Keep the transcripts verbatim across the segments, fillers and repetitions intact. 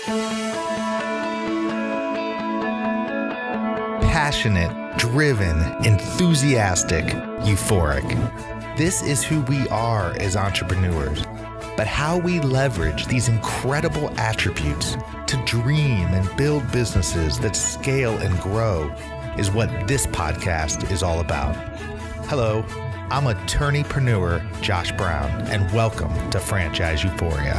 Passionate, driven, enthusiastic, euphoric. This is who we are as entrepreneurs. But how we leverage these incredible attributes to dream and build businesses that scale and grow is what this podcast is all about. Hello, I'm attorneypreneur Josh Brown, and welcome to Franchise Euphoria.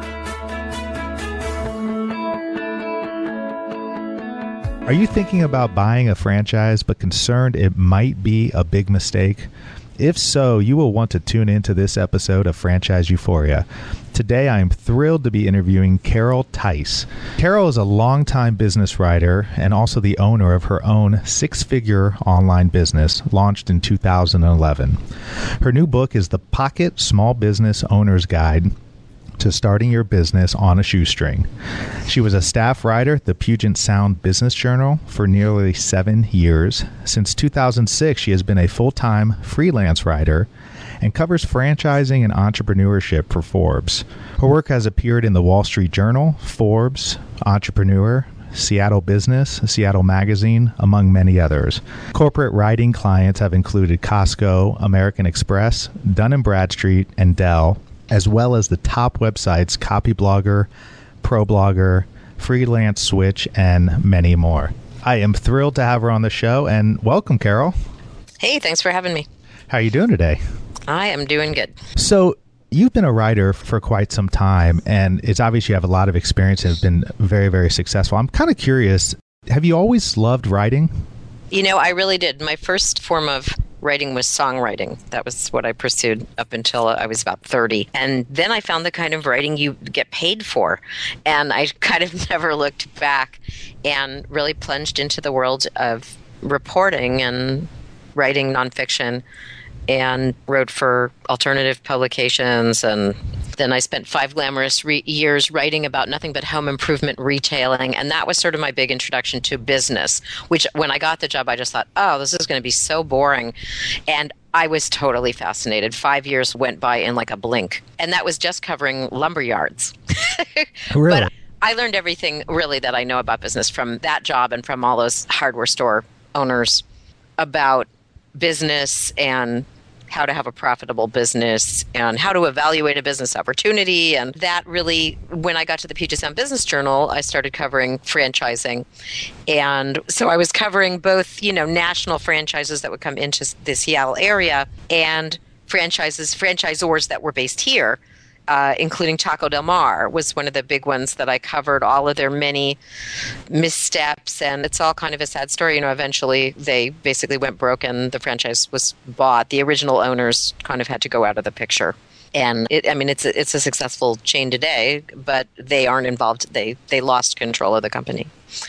Are you thinking about buying a franchise but concerned it might be a big mistake? If so, you will want to tune into this episode of Franchise Euphoria. Today, I am thrilled to be interviewing Carol Tice. Carol is a longtime business writer and also the owner of her own six-figure online business launched in two thousand eleven. Her new book is The Pocket Small Business Owner's Guide to Starting Your Business on a Shoestring. She was a staff writer at the Puget Sound Business Journal for nearly seven years. Since two thousand six, she has been a full-time freelance writer and covers franchising and entrepreneurship for Forbes. Her work has appeared in the Wall Street Journal, Forbes, Entrepreneur, Seattle Business, Seattle Magazine, among many others. Corporate writing clients have included Costco, American Express, Dun and Bradstreet, and Dell, as well as the top websites Copyblogger, ProBlogger, Freelance Switch, and many more. I am thrilled to have her on the show, and welcome, Carol. Hey, thanks for having me. How are you doing today? I am doing good. So, you've been a writer for quite some time, and it's obvious you have a lot of experience and have been very, very successful. I'm kind of curious, have you always loved writing? You know, I really did. My first form of writing was songwriting. That was what I pursued up until I was about thirty. And then I found the kind of writing you get paid for. And I kind of never looked back and really plunged into the world of reporting and writing nonfiction, and wrote for alternative publications. And then I spent five glamorous re- years writing about nothing but home improvement retailing. And that was sort of my big introduction to business, which when I got the job, I just thought, oh, this is going to be so boring. And I was totally fascinated. Five years went by in like a blink. And that was just covering lumber yards. Really? But I learned everything really that I know about business from that job and from all those hardware store owners about business and how to have a profitable business and how to evaluate a business opportunity. And that really, when I got to the Puget Sound Business Journal, I started covering franchising. And so I was covering both, you know, national franchises that would come into the Seattle area and franchises, franchisors that were based here. Uh, including Taco Del Mar was one of the big ones that I covered, all of their many missteps. And it's all kind of a sad story. You know, eventually they basically went broke and the franchise was bought. The original owners kind of had to go out of the picture. And it, I mean, it's a, it's a successful chain today, but they aren't involved. They they lost control of the company.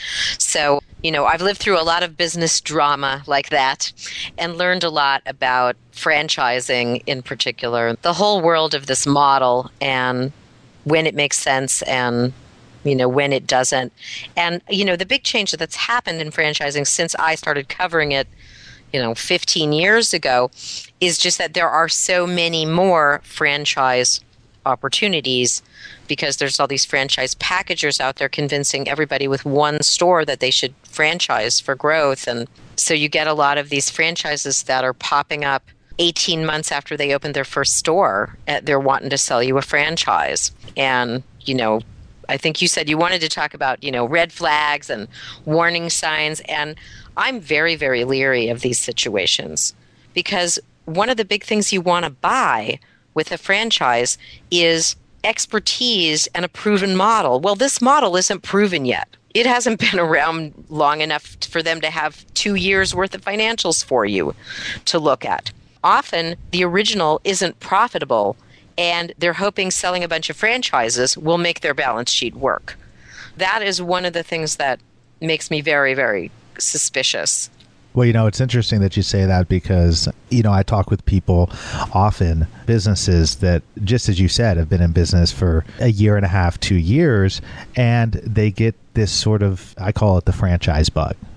So, you know, I've lived through a lot of business drama like that and learned a lot about franchising in particular, the whole world of this model and when it makes sense and, you know, when it doesn't. And, you know, the big change that's happened in franchising since I started covering it, you know, fifteen years ago, is just that there are so many more franchise opportunities because there's all these franchise packagers out there convincing everybody with one store that they should franchise for growth. And so you get a lot of these franchises that are popping up eighteen months after they opened their first store. They're wanting to sell you a franchise. And, you know, I think you said you wanted to talk about, you know, red flags and warning signs. And I'm very, very leery of these situations because one of the big things you want to buy with a franchise is expertise and a proven model. Well, this model isn't proven yet. It hasn't been around long enough for them to have two years worth of financials for you to look at. Often the original isn't profitable and they're hoping selling a bunch of franchises will make their balance sheet work. That is one of the things that makes me very, very suspicious. Well, you know, it's interesting that you say that because, you know, I talk with people often, businesses that, just as you said, have been in business for a year and a half, two years, and they get this sort of, I call it the franchise bug,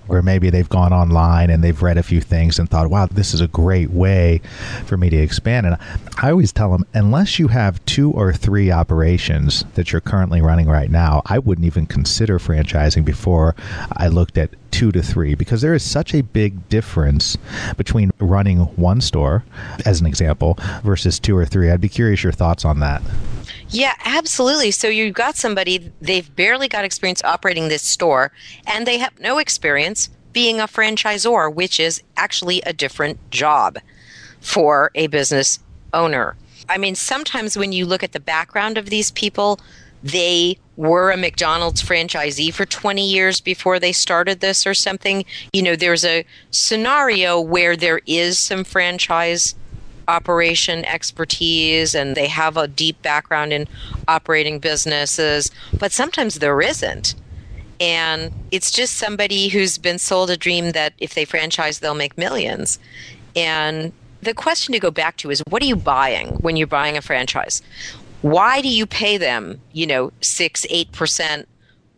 Or maybe they've gone online and they've read a few things and thought, wow, this is a great way for me to expand. And I always tell them, unless you have two or three operations that you're currently running right now, I wouldn't even consider franchising before I looked at two to three, because there is such a big difference between running one store, as an example, versus two or three. I'd be curious your thoughts on that. Yeah, absolutely. So you've got somebody, they've barely got experience operating this store, and they have no experience being a franchisor, which is actually a different job for a business owner. I mean, sometimes when you look at the background of these people, they were a McDonald's franchisee for twenty years before they started this or something. You know, there's a scenario where there is some franchise operation expertise and they have a deep background in operating businesses, but sometimes there isn't. And it's just somebody who's been sold a dream that if they franchise, they'll make millions. And the question to go back to is, what are you buying when you're buying a franchise? Why do you pay them, you know, six, eight percent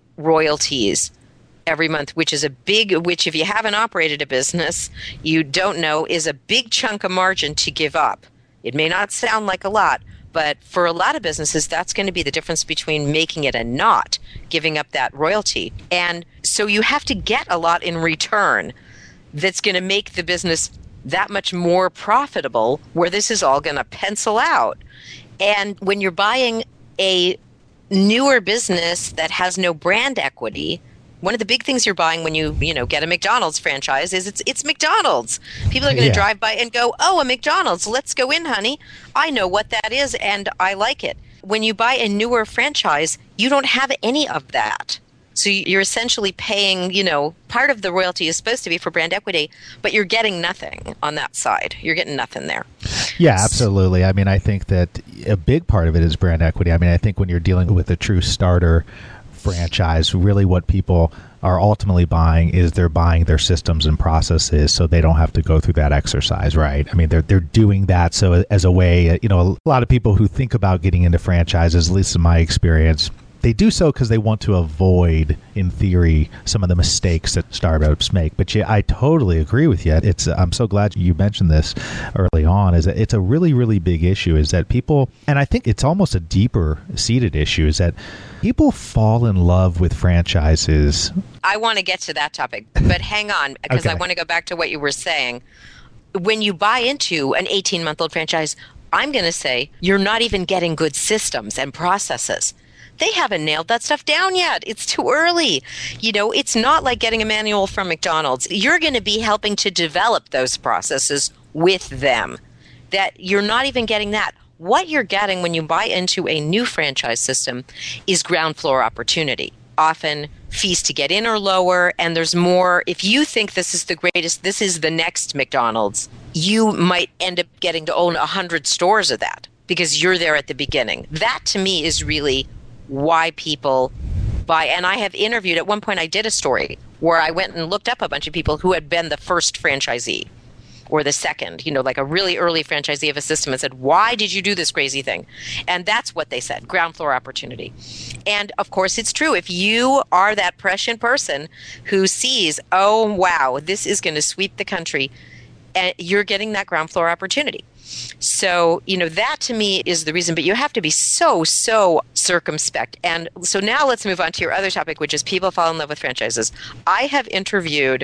royalties every month, which is a big, which if you haven't operated a business, you don't know, is a big chunk of margin to give up. It may not sound like a lot, but for a lot of businesses, that's going to be the difference between making it and not giving up that royalty. And so you have to get a lot in return that's going to make the business that much more profitable, where this is all going to pencil out. And when you're buying a newer business that has no brand equity, one of the big things you're buying when you, you know, get a McDonald's franchise is it's it's McDonald's. People are going to yeah. drive by and go, oh, a McDonald's, let's go in, honey. I know what that is and I like it. When you buy a newer franchise, you don't have any of that. So you're essentially paying, you know, part of the royalty is supposed to be for brand equity, but you're getting nothing on that side. You're getting nothing there. Yeah, absolutely. I mean, I think that a big part of it is brand equity. I mean, I think when you're dealing with a true starter franchise, really what people are ultimately buying is they're buying their systems and processes so they don't have to go through that exercise, right? I mean, they're they're doing that so as a way, you know, a lot of people who think about getting into franchises, at least in my experience, they do so because they want to avoid, in theory, some of the mistakes that startups make. But yeah, I totally agree with you. It's I'm so glad you mentioned this early on. Is that it's a really, really big issue. Is that people, and I think it's almost a deeper seated issue, is that people fall in love with franchises. I want to get to that topic, but hang on, because okay. I want to go back to what you were saying. When you buy into an eighteen-month-old franchise, I'm going to say you're not even getting good systems and processes. They haven't nailed that stuff down yet. It's too early. You know, it's not like getting a manual from McDonald's. You're going to be helping to develop those processes with them. That you're not even getting that. What you're getting when you buy into a new franchise system is ground floor opportunity. Often fees to get in are lower, and there's more. If you think this is the greatest, this is the next McDonald's, you might end up getting to own one hundred stores of that because you're there at the beginning. That to me is really why people buy. And I have interviewed, at one point I did a story where I went and looked up a bunch of people who had been the first franchisee or the second, you know, like a really early franchisee of a system, and said, why did you do this crazy thing? And that's what they said, ground floor opportunity. And of course it's true. If you are that prescient person who sees, oh, wow, this is going to sweep the country, and you're getting that ground floor opportunity. So, you know, that to me is the reason, but you have to be so, so circumspect. And so now let's move on to your other topic, which is people fall in love with franchises. I have interviewed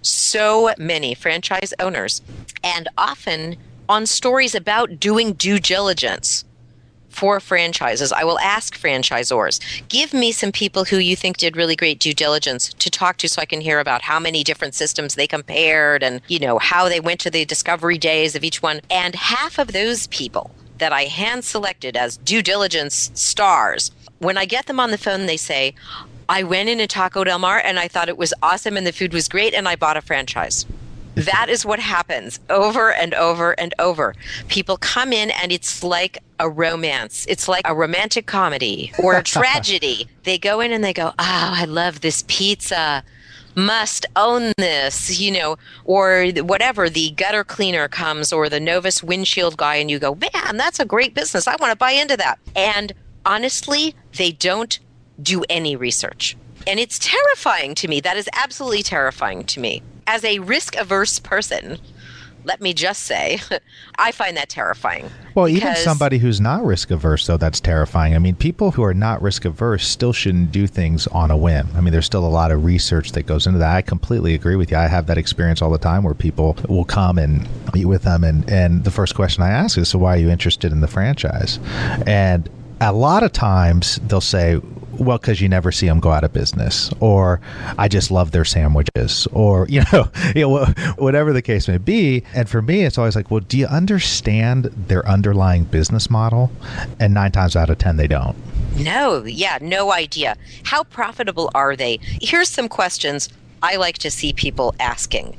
so many franchise owners, and often on stories about doing due diligence for franchises. I will ask franchisors, give me some people who you think did really great due diligence to talk to so I can hear about how many different systems they compared and, you know, how they went to the discovery days of each one. And half of those people that I hand selected as due diligence stars, when I get them on the phone, they say, I went into Taco Del Mar and I thought it was awesome and the food was great and I bought a franchise. That is what happens over and over and over. People come in and it's like a romance. It's like a romantic comedy or a tragedy. They go in and they go, oh, I love this pizza. Must own this, you know, or whatever. The gutter cleaner comes or the Novus windshield guy and you go, man, that's a great business. I want to buy into that. And honestly, they don't do any research. And it's terrifying to me. That is absolutely terrifying to me. As a risk-averse person, let me just say, I find that terrifying. Well, even somebody who's not risk-averse, though, that's terrifying. I mean, people who are not risk-averse still shouldn't do things on a whim. I mean, there's still a lot of research that goes into that. I completely agree with you. I have that experience all the time where people will come and meet with them, and, and the first question I ask is, so why are you interested in the franchise? And a lot of times they'll say, well, because you never see them go out of business, or I just love their sandwiches, or, you know, you know, whatever the case may be. And for me, it's always like, well, do you understand their underlying business model? And nine times out of ten, they don't. No, yeah, no idea. How profitable are they? Here's some questions I like to see people asking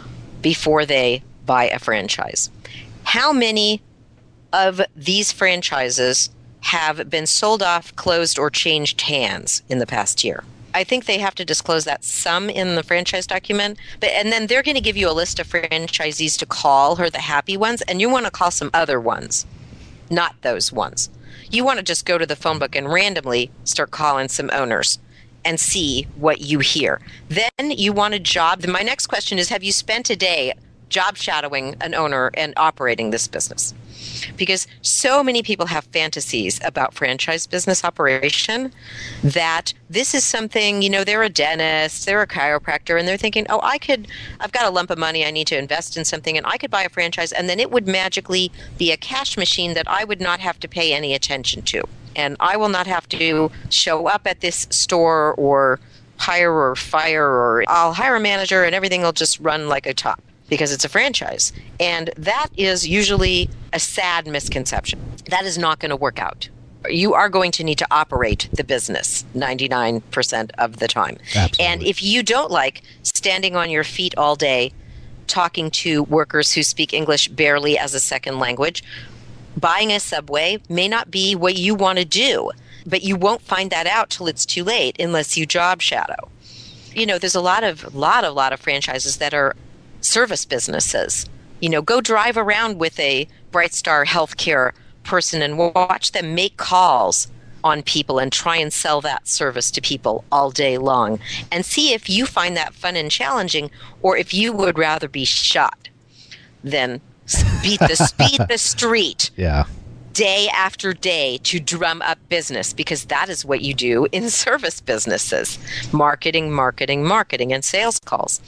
before they buy a franchise. How many of these franchises have been sold off, closed, or changed hands in the past year? I think they have to disclose that some in the franchise document, but and then they're going to give you a list of franchisees to call, who are the happy ones, and you want to call some other ones, not those ones. You want to just go to the phone book and randomly start calling some owners and see what you hear. Then you want a job. My next question is, have you spent a day job shadowing an owner and operating this business? Because so many people have fantasies about franchise business operation that this is something, you know, they're a dentist, they're a chiropractor, and they're thinking, oh, I could, I've got a lump of money, I need to invest in something, and I could buy a franchise, and then it would magically be a cash machine that I would not have to pay any attention to. And I will not have to show up at this store or hire or fire, or I'll hire a manager and everything will just run like a top, because it's a franchise. And that is usually a sad misconception. That is not going to work out. You are going to need to operate the business ninety-nine percent of the time. Absolutely. And if you don't like standing on your feet all day, talking to workers who speak English barely as a second language, buying a Subway may not be what you want to do, but you won't find that out till it's too late unless you job shadow. You know, there's a lot of, lot of, lot of franchises that are service businesses. You know, go drive around with a BrightStar Healthcare person and watch them make calls on people and try and sell that service to people all day long, and see if you find that fun and challenging, or if you would rather be shot than beat the beat the street. Yeah. Day after day to drum up business, because that is what you do in service businesses. Marketing, marketing, marketing, and sales calls.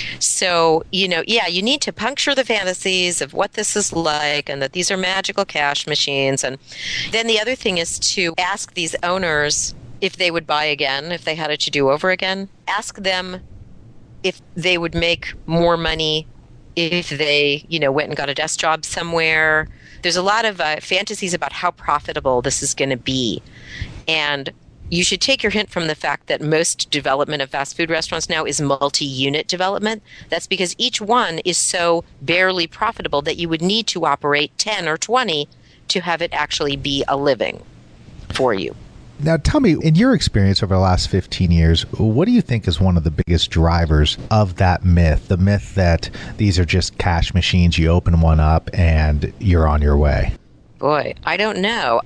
So, you know, yeah, you need to puncture the fantasies of what this is like and that these are magical cash machines. And then the other thing is to ask these owners if they would buy again, if they had it to do over again. Ask them if they would make more money if they, you know, went and got a desk job somewhere. There's a lot of uh, fantasies about how profitable this is going to be. And you should take your hint from the fact that most development of fast food restaurants now is multi-unit development. That's because each one is so barely profitable that you would need to operate ten or twenty to have it actually be a living for you. Now, tell me, in your experience over the last fifteen years, what do you think is one of the biggest drivers of that myth, the myth that these are just cash machines, you open one up and you're on your way? Boy, I don't know.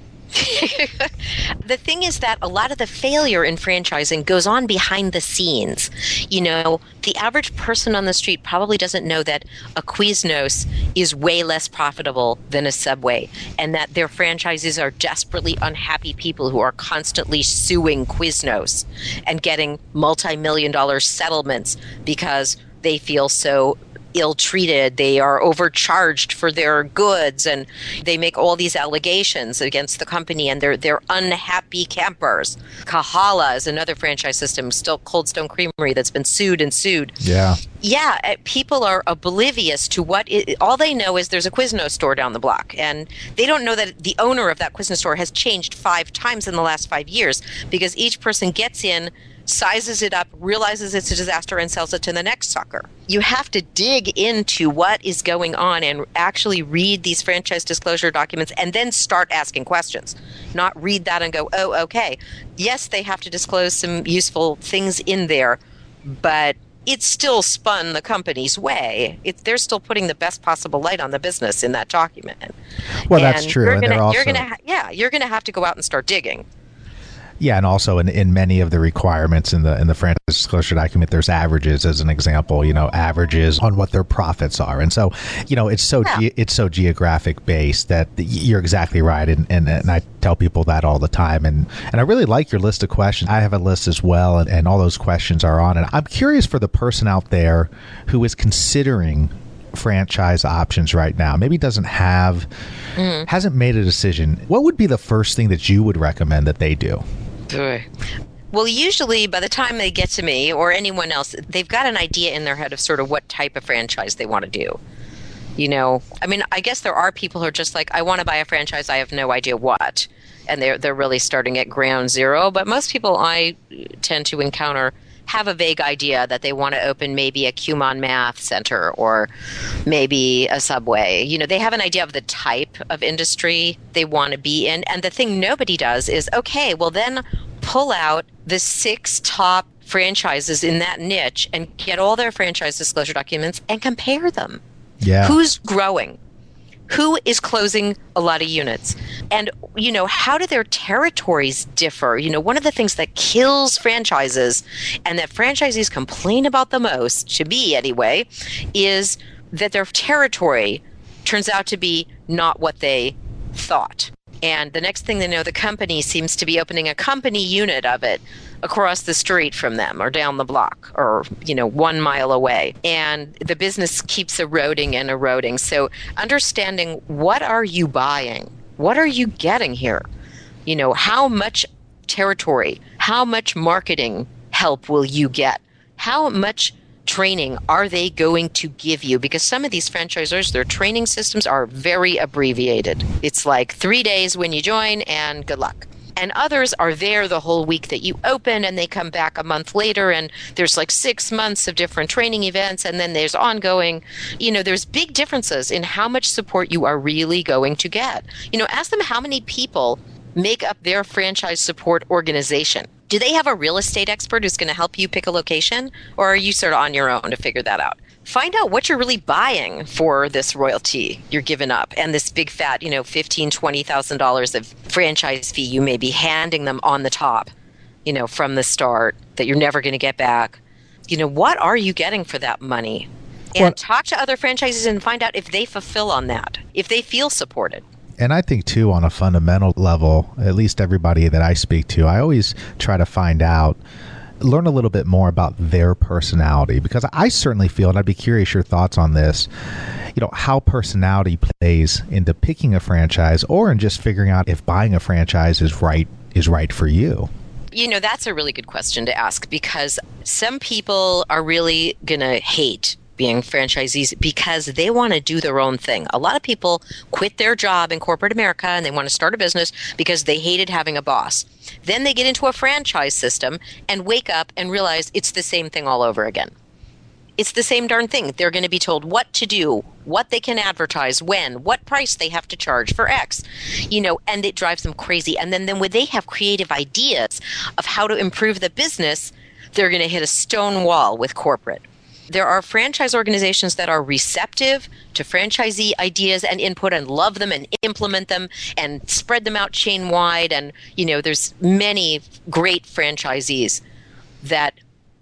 The thing is that a lot of the failure in franchising goes on behind the scenes. You know, the average person on the street probably doesn't know that a Quiznos is way less profitable than a Subway, and that their franchises are desperately unhappy people who are constantly suing Quiznos and getting multi-million dollar settlements because they feel so ill-treated, they are overcharged for their goods, and they make all these allegations against the company, and they're they're unhappy campers. Kahala is another franchise system, still Cold Stone Creamery, that's been sued and sued. Yeah. Yeah, people are oblivious to what it, all they know is there's a Quiznos store down the block, and they don't know that the owner of that Quiznos store has changed five times in the last five years, because each person gets in, sizes it up, realizes it's a disaster, and sells it to the next sucker. You have to dig into what is going on and actually read these franchise disclosure documents and then start asking questions. Not read that and go, oh, okay. Yes, they have to disclose some useful things in there, but it's still spun the company's way. It, they're still putting the best possible light on the business in that document. Well, and that's true. You're and gonna, they're also... you're gonna, yeah, you're going to have to go out and start digging. Yeah, and also in, in many of the requirements in the in the franchise disclosure document, there's averages as an example. You know, averages on what their profits are, and so you know it's so yeah. ge- it's so geographic based that you're exactly right, and, and and I tell people that all the time, and and I really like your list of questions. I have a list as well, and, and all those questions are on it. I'm curious for the person out there who is considering franchise options right now, maybe doesn't have, mm. hasn't made a decision. What would be the first thing that you would recommend that they do? Well, usually by the time they get to me or anyone else, they've got an idea in their head of sort of what type of franchise they want to do. You know, I mean, I guess there are people who are just like, I want to buy a franchise, I have no idea what. And they're, they're really starting at ground zero. But most people I tend to encounter have a vague idea that they want to open maybe a Kumon Math Center or maybe a Subway. You know, they have an idea of the type of industry they want to be in. And the thing nobody does is, okay, well then pull out the six top franchises in that niche and get all their franchise disclosure documents and compare them. Yeah. Who's growing? Who is closing a lot of units? And, you know, how do their territories differ? You know, one of the things that kills franchises and that franchisees complain about the most, to me anyway, is that their territory turns out to be not what they thought. And the next thing they know, the company seems to be opening a company unit of it across the street from them or down the block or, you know, one mile away. And the business keeps eroding and eroding. So understanding, what are you buying? What are you getting here? You know, how much territory, how much marketing help will you get? How much training are they going to give you? Because some of these franchisors, their training systems are very abbreviated. It's like three days when you join and good luck. And others are there the whole week that you open, and they come back a month later, and there's like six months of different training events, and then there's ongoing. You know, there's big differences in how much support you are really going to get. You know, ask them how many people make up their franchise support organization. Do they have a real estate expert who's going to help you pick a location, or are you sort of on your own to figure that out? Find out what you're really buying for this royalty you're giving up and this big fat, you know, fifteen thousand dollars, twenty thousand dollars of franchise fee you may be handing them on the top, you know, from the start that you're never going to get back. You know, what are you getting for that money? And well, talk to other franchises and find out if they fulfill on that, if they feel supported. And I think, too, on a fundamental level, at least everybody that I speak to, I always try to find out, learn a little bit more about their personality, because I certainly feel, and I'd be curious your thoughts on this, you know, how personality plays into picking a franchise or in just figuring out if buying a franchise is right is right for you. You know, that's a really good question to ask, because some people are really going to hate being franchisees because they want to do their own thing. A lot of people quit their job in corporate America and they want to start a business because they hated having a boss. Then they get into a franchise system and wake up and realize it's the same thing all over again. It's the same darn thing. They're going to be told what to do, what they can advertise, when, what price they have to charge for X, you know, and it drives them crazy. And then, then when they have creative ideas of how to improve the business, they're going to hit a stone wall with corporate. There are franchise organizations that are receptive to franchisee ideas and input and love them and implement them and spread them out chain wide. And, you know, there's many great franchisees that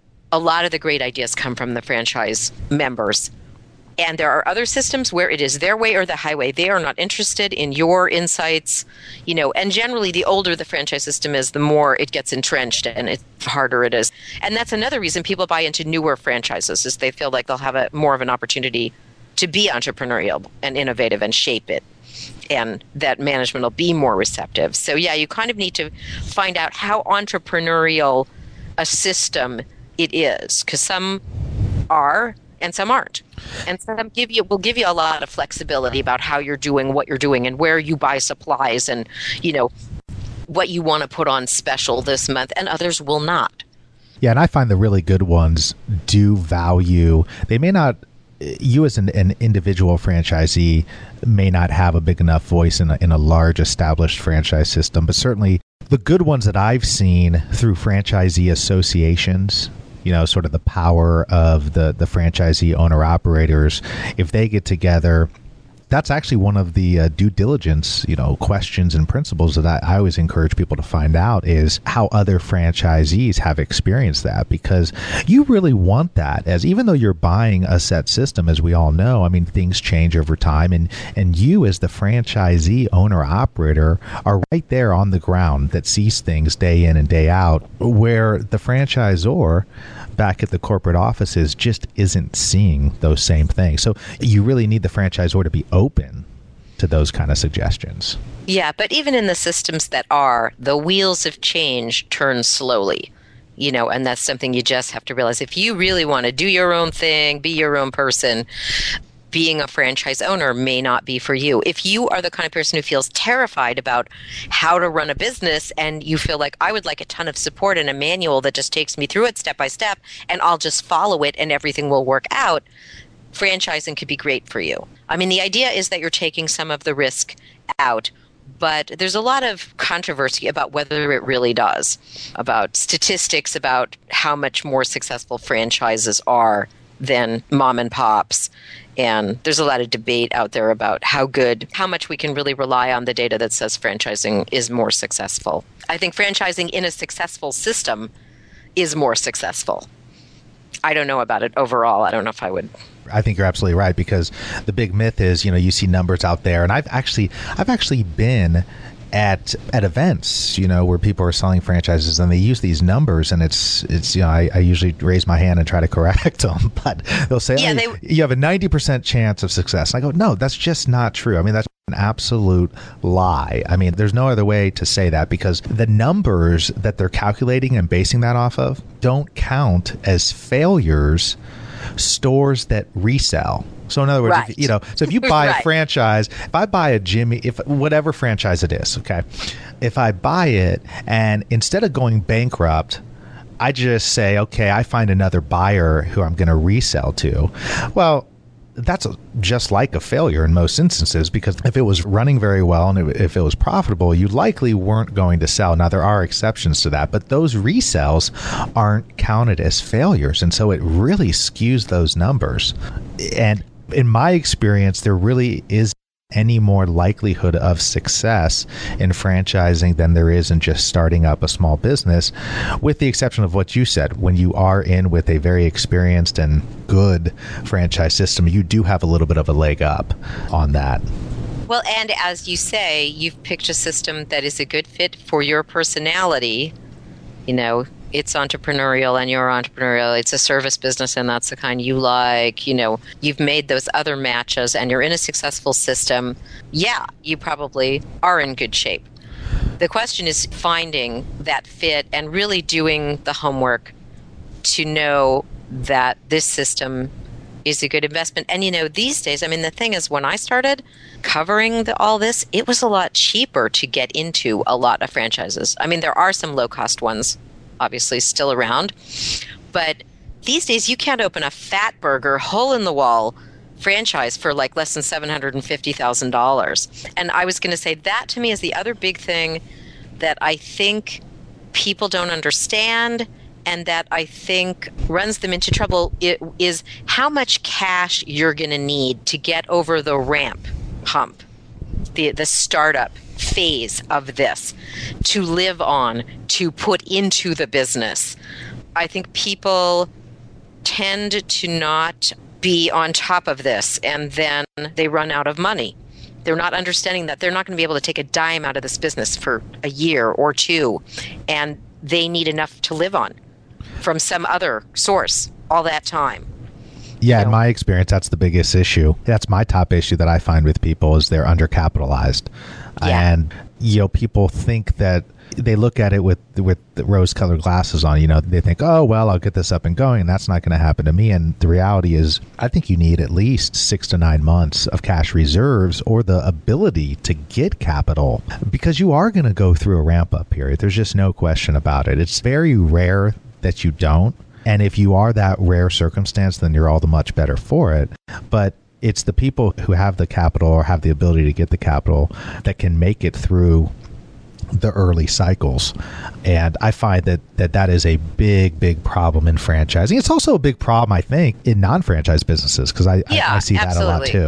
a lot of the great ideas come from the franchise members. And there are other systems where it is their way or the highway. They are not interested in your insights, you know, and generally the older the franchise system is, the more it gets entrenched and it harder it is. And that's another reason people buy into newer franchises, is they feel like they'll have a more of an opportunity to be entrepreneurial and innovative and shape it, and that management will be more receptive. So yeah, you kind of need to find out how entrepreneurial a system it is, because some are and some aren't. And some give you will give you a lot of flexibility about how you're doing what you're doing and where you buy supplies and, you know, what you want to put on special this month, and others will not. Yeah, and I find the really good ones do value, they may not, you as an, an individual franchisee may not have a big enough voice in a, in a large established franchise system, but certainly the good ones that I've seen through franchisee associations, you know, sort of the power of the, the franchisee owner operators, if they get together that's actually one of the uh, due diligence, you know, questions and principles that I, I always encourage people to find out is how other franchisees have experienced that, because you really want that. As even though you're buying a set system, as we all know, I mean, things change over time, and and you as the franchisee owner operator are right there on the ground that sees things day in and day out, where the franchisor back at the corporate offices just isn't seeing those same things. So you really need the franchisor to be open to those kind of suggestions. Yeah, but even in the systems that are, the wheels of change turn slowly, you know, and that's something you just have to realize. If you really want to do your own thing, be your own person, being a franchise owner may not be for you. If you are the kind of person who feels terrified about how to run a business and you feel like, I would like a ton of support and a manual that just takes me through it step by step and I'll just follow it and everything will work out, franchising could be great for you. I mean, the idea is that you're taking some of the risk out, but there's a lot of controversy about whether it really does, about statistics about how much more successful franchises are than mom and pops. And there's a lot of debate out there about how good, how much we can really rely on the data that says franchising is more successful. I think franchising in a successful system is more successful. I don't know about it overall. I don't know if I would. I think you're absolutely right, because the big myth is, you know, you see numbers out there, and I've actually, I've actually been at at events, you know, where people are selling franchises and they use these numbers, and it's it's you know, I, I usually raise my hand and try to correct them, but they'll say, yeah, oh, they, you have a ninety percent chance of success. And I go, no, that's just not true. I mean, that's an absolute lie. I mean, there's no other way to say that, because the numbers that they're calculating and basing that off of don't count as failures stores that resell. So in other words, right. if, you know, so if you buy right. a franchise, if I buy a Jimmy, if whatever franchise it is, okay, if I buy it and instead of going bankrupt, I just say, okay, I find another buyer who I'm going to resell to. Well, that's a, just like a failure in most instances, because if it was running very well and if it was profitable, you likely weren't going to sell. Now, there are exceptions to that, but those resells aren't counted as failures. And so it really skews those numbers. And in my experience, there really is any more likelihood of success in franchising than there is in just starting up a small business, with the exception of what you said. When you are in with a very experienced and good franchise system, you do have a little bit of a leg up on that. Well, and as you say, you've picked a system that is a good fit for your personality. You know, it's entrepreneurial and you're entrepreneurial. It's a service business and that's the kind you like. You know, you've made those other matches and you're in a successful system. Yeah, you probably are in good shape. The question is finding that fit and really doing the homework to know that this system is a good investment. And, you know, these days, I mean, the thing is, when I started covering the, all this, it was a lot cheaper to get into a lot of franchises. I mean, there are some low-cost ones obviously still around, but these days you can't open a fat burger, hole in the wall franchise for like less than seven hundred fifty thousand dollars. And I was going to say that to me is the other big thing that I think people don't understand and that I think runs them into trouble, it, is how much cash you're going to need to get over the ramp hump, the the startup phase of this, to live on, to put into the business. I think people tend to not be on top of this, and then they run out of money. They're not understanding that they're not going to be able to take a dime out of this business for a year or two, and they need enough to live on from some other source all that time. Yeah, in my experience, that's the biggest issue. That's my top issue that I find with people is they're undercapitalized. Yeah. And, you know, people think that they look at it with with the rose-colored glasses on. You know, they think, oh, well, I'll get this up and going, and that's not going to happen to me. And the reality is, I think you need at least six to nine months of cash reserves or the ability to get capital, because you are going to go through a ramp-up period. There's just no question about it. It's very rare that you don't. And if you are that rare circumstance, then you're all the much better for it. But it's the people who have the capital or have the ability to get the capital that can make it through the early cycles. And I find that that, that is a big, big problem in franchising. It's also a big problem, I think, in non-franchise businesses, because I, yeah, I, I see absolutely. that a lot too.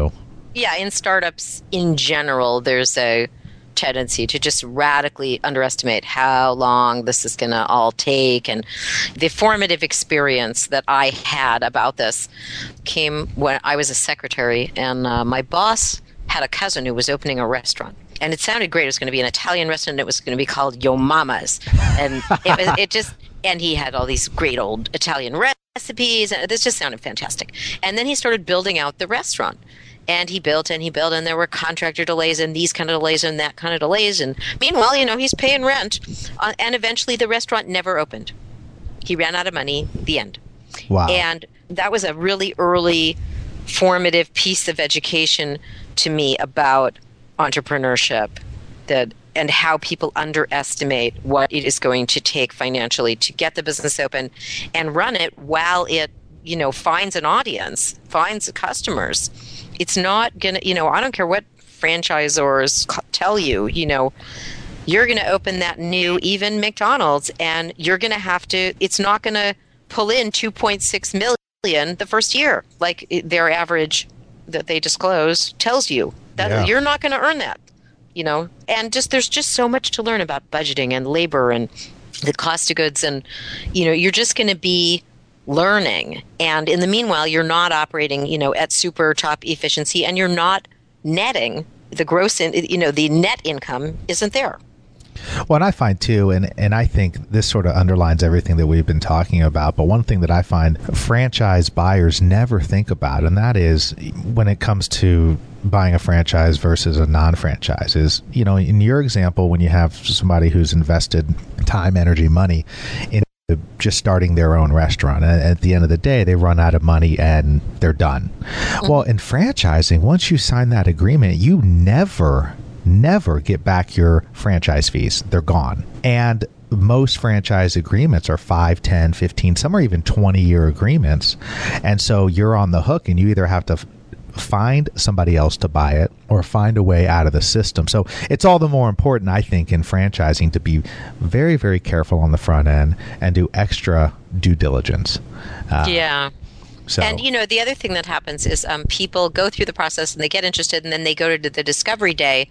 Yeah, in startups in general, there's a tendency to just radically underestimate how long this is going to all take. And the formative experience that I had about this came when I was a secretary, and uh, my boss had a cousin who was opening a restaurant. And it sounded great. It was going to be an Italian restaurant. It was going to be called Yo Mama's. And it, was, it just, and he had all these great old Italian recipes. And this just sounded fantastic. And then he started building out the restaurant. And he built and he built, and there were contractor delays and these kind of delays and that kind of delays. And meanwhile, you know, he's paying rent. Uh, and eventually the restaurant never opened. He ran out of money, the end. Wow. And that was a really early formative piece of education to me about entrepreneurship, that and how people underestimate what it is going to take financially to get the business open and run it while it, you know, finds an audience, finds customers. It's not going to, you know, I don't care what franchisors tell you, you know, you're going to open that new, even McDonald's, and you're going to have to, it's not going to pull in two point six million the first year, like their average that they disclose tells you. That yeah. You're not going to earn that, you know, and just there's just so much to learn about budgeting and labor and the cost of goods. And, you know, you're just going to be learning. And in the meanwhile, you're not operating, you know, at super top efficiency, and you're not netting the gross, in, you know, the net income isn't there. Well, and I find too, and, and I think this sort of underlines everything that we've been talking about, but one thing that I find franchise buyers never think about, and that is when it comes to buying a franchise versus a non-franchise, is, you know, in your example, when you have somebody who's invested time, energy, money in just starting their own restaurant, and at the end of the day, they run out of money and they're done. Mm-hmm. Well, in franchising, once you sign that agreement, you never never get back your franchise fees. They're gone. And most franchise agreements are five, ten, fifteen, some are even twenty year agreements. And so you're on the hook, and you either have to f- find somebody else to buy it or find a way out of the system. So it's all the more important, I think, in franchising to be very, very careful on the front end and do extra due diligence. Uh, yeah. So. And, you know, the other thing that happens is um, people go through the process and they get interested, and then they go to the discovery day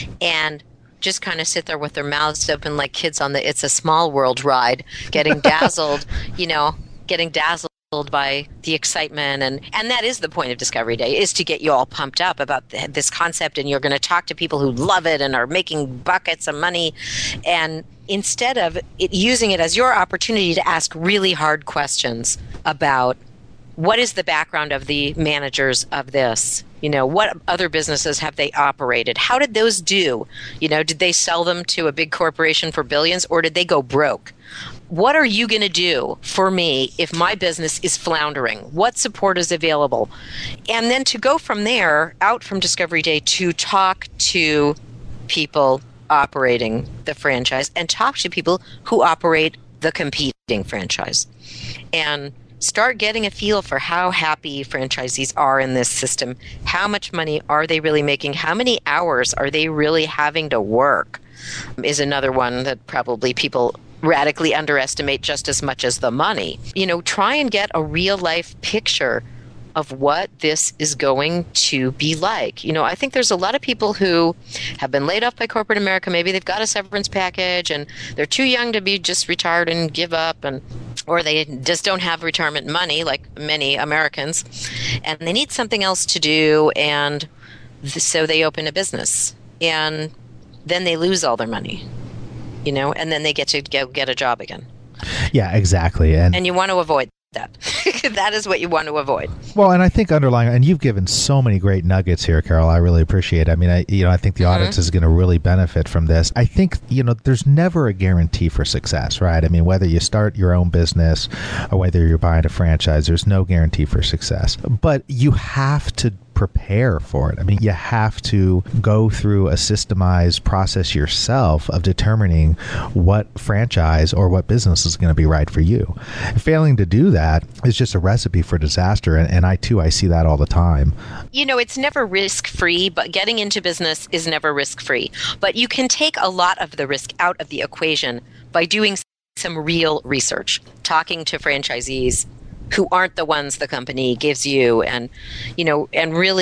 and just kind of sit there with their mouths open like kids on the It's a Small World ride, getting dazzled, you know, getting dazzled by the excitement. And, and that is the point of Discovery Day, is to get you all pumped up about th- this concept. And you're going to talk to people who love it and are making buckets of money. And instead of it, using it as your opportunity to ask really hard questions about what is the background of the managers of this? You know, what other businesses have they operated? How did those do? You know, did they sell them to a big corporation for billions, or did they go broke? What are you going to do for me if my business is floundering? What support is available? And then to go from there, out from Discovery Day, to talk to people operating the franchise and talk to people who operate the competing franchise. And start getting a feel for how happy franchisees are in this system. How much money are they really making? How many hours are they really having to work? Is another one that probably people radically underestimate just as much as the money. You know, try and get a real life picture of what this is going to be like. You know, I think there's a lot of people who have been laid off by corporate America. Maybe they've got a severance package and they're too young to be just retired and give up, and or they just don't have retirement money like many Americans, and they need something else to do, and th- so they open a business, and then they lose all their money, you know, and then they get to go get a job again. Yeah, exactly. And, and you want to avoid that. That is what you want to avoid. Well, and I think underlying, and you've given so many great nuggets here, Carol. I really appreciate it. I mean, I, you know, I think the audience mm-hmm. is going to really benefit from this. I think, you know, there's never a guarantee for success, right? I mean, whether you start your own business or whether you're buying a franchise, there's no guarantee for success. But you have to prepare for it. I mean, you have to go through a systemized process yourself of determining what franchise or what business is going to be right for you. Failing to do that is just a recipe for disaster. And, and I, too, I see that all the time. You know, it's never risk-free, but getting into business is never risk-free. But you can take a lot of the risk out of the equation by doing some real research, talking to franchisees who aren't the ones the company gives you, and, you know, and really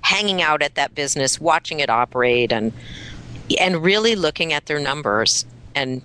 hanging out at that business, watching it operate, and and really looking at their numbers and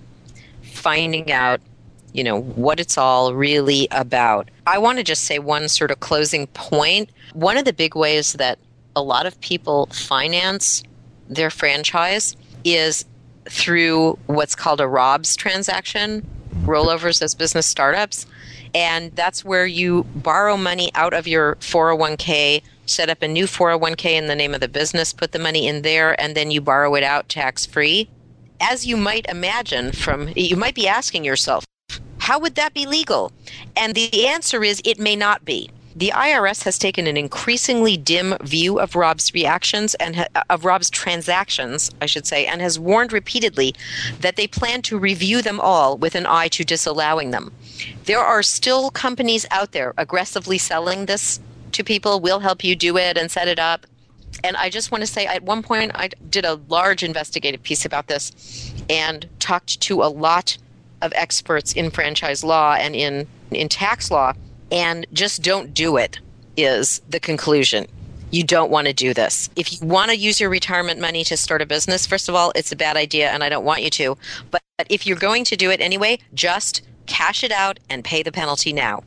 finding out, you know, what it's all really about. I want to just say one sort of closing point. One of the big ways that a lot of people finance their franchise is through what's called a R O B S transaction, rollovers as business startups. And that's where you borrow money out of your four oh one k, set up a new four oh one k in the name of the business, put the money in there, and then you borrow it out tax-free. As you might imagine from, you might be asking yourself, how would that be legal? And the answer is it may not be. The I R S has taken an increasingly dim view of R O B S reactions and ha- of R O B S transactions, I should say, and has warned repeatedly that they plan to review them all with an eye to disallowing them. There are still companies out there aggressively selling this to people. We'll help you do it and set it up. And I just want to say, at one point, I did a large investigative piece about this and talked to a lot of experts in franchise law and in, in tax law. And just don't do it is the conclusion. You don't want to do this. If you want to use your retirement money to start a business, first of all, it's a bad idea and I don't want you to. But if you're going to do it anyway, just cash it out and pay the penalty now.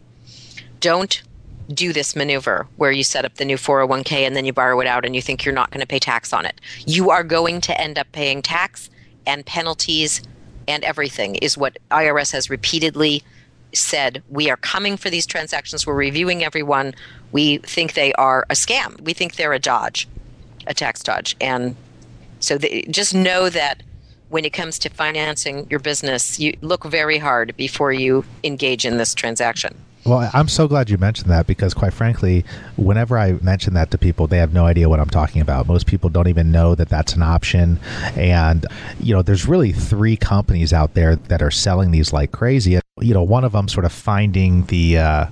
Don't do this maneuver where you set up the new four oh one k and then you borrow it out and you think you're not going to pay tax on it. You are going to end up paying tax and penalties and everything is what I R S has repeatedly said. We are coming for these transactions. We're reviewing everyone. We think they are a scam. We think they're a dodge, a tax dodge. And so they, just know that when it comes to financing your business, you look very hard before you engage in this transaction. Well, I'm so glad you mentioned that because, quite frankly, whenever I mention that to people, they have no idea what I'm talking about. Most people don't even know that that's an option. And, you know, there's really three companies out there that are selling these like crazy. You know, one of them sort of finding the, uh,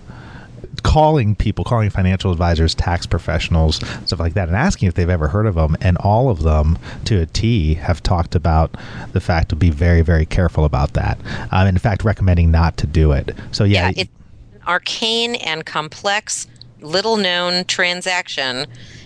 calling people, calling financial advisors, tax professionals, stuff like that, and asking if they've ever heard of them. And all of them, to a T, have talked about the fact to be very, very careful about that. Um, in fact, recommending not to do it. So, yeah. yeah it- arcane and complex, little-known transaction,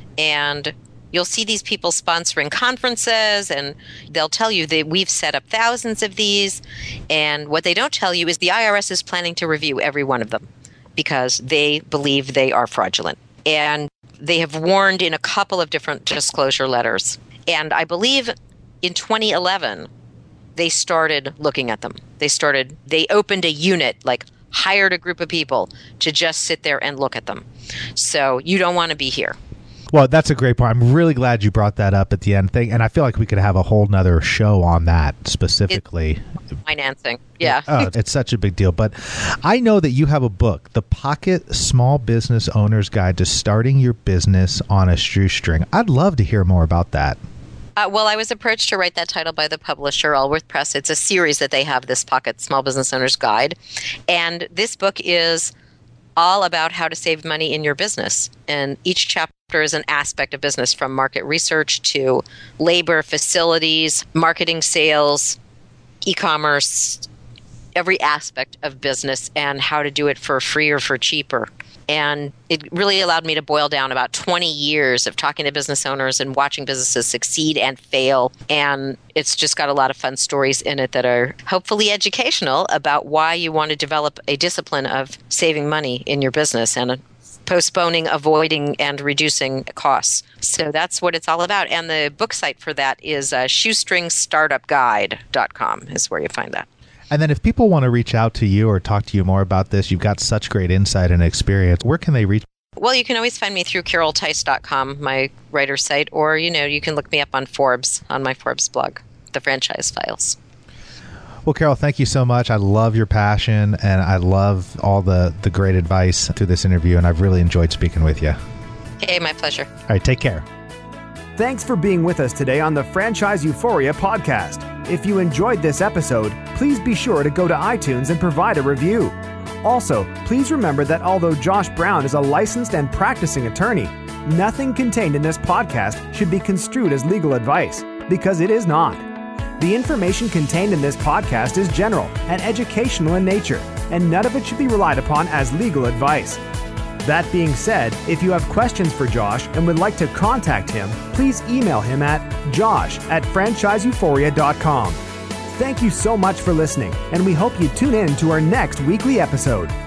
and you'll see these people sponsoring conferences, and they'll tell you that we've set up thousands of these, and what they don't tell you is the I R S is planning to review every one of them because they believe they are fraudulent. And they have warned in a couple of different disclosure letters. And I believe in twenty eleven, they started looking at them. They started, they opened a unit, like hired a group of people to just sit there and look at them. So you don't want to be here. Well, that's a great point. I'm really glad you brought that up at the end thing. And I feel like we could have a whole nother show on that specifically. It's financing. Yeah. Oh, it's such a big deal. But I know that you have a book, The Pocket Small Business Owner's Guide to Starting Your Business on a Shoestring. I'd love to hear more about that. Uh, well, I was approached to write that title by the publisher, Allworth Press. It's a series that they have, this Pocket Small Business Owner's Guide. And this book is all about how to save money in your business. And each chapter is an aspect of business, from market research to labor, facilities, marketing, sales, e-commerce, every aspect of business and how to do it for free or for cheaper. And it really allowed me to boil down about twenty years of talking to business owners and watching businesses succeed and fail. And it's just got a lot of fun stories in it that are hopefully educational about why you want to develop a discipline of saving money in your business and postponing, avoiding, and reducing costs. So that's what it's all about. And the book site for that is uh, shoestring startup guide dot com is where you find that. And then if people want to reach out to you or talk to you more about this, you've got such great insight and experience. Where can they reach? Well, you can always find me through carol tice dot com, my writer's site, or, you know, you can look me up on Forbes, on my Forbes blog, The Franchise Files. Well, Carol, thank you so much. I love your passion, and I love all the, the great advice through this interview, and I've really enjoyed speaking with you. Hey, my pleasure. All right, take care. Thanks for being with us today on the Franchise Euphoria podcast. If you enjoyed this episode, please be sure to go to iTunes and provide a review. Also, please remember that although Josh Brown is a licensed and practicing attorney, nothing contained in this podcast should be construed as legal advice, because it is not. The information contained in this podcast is general and educational in nature, and none of it should be relied upon as legal advice. That being said, if you have questions for Josh and would like to contact him, please email him at josh at franchise euphoria dot com. Thank you so much for listening, and we hope you tune in to our next weekly episode.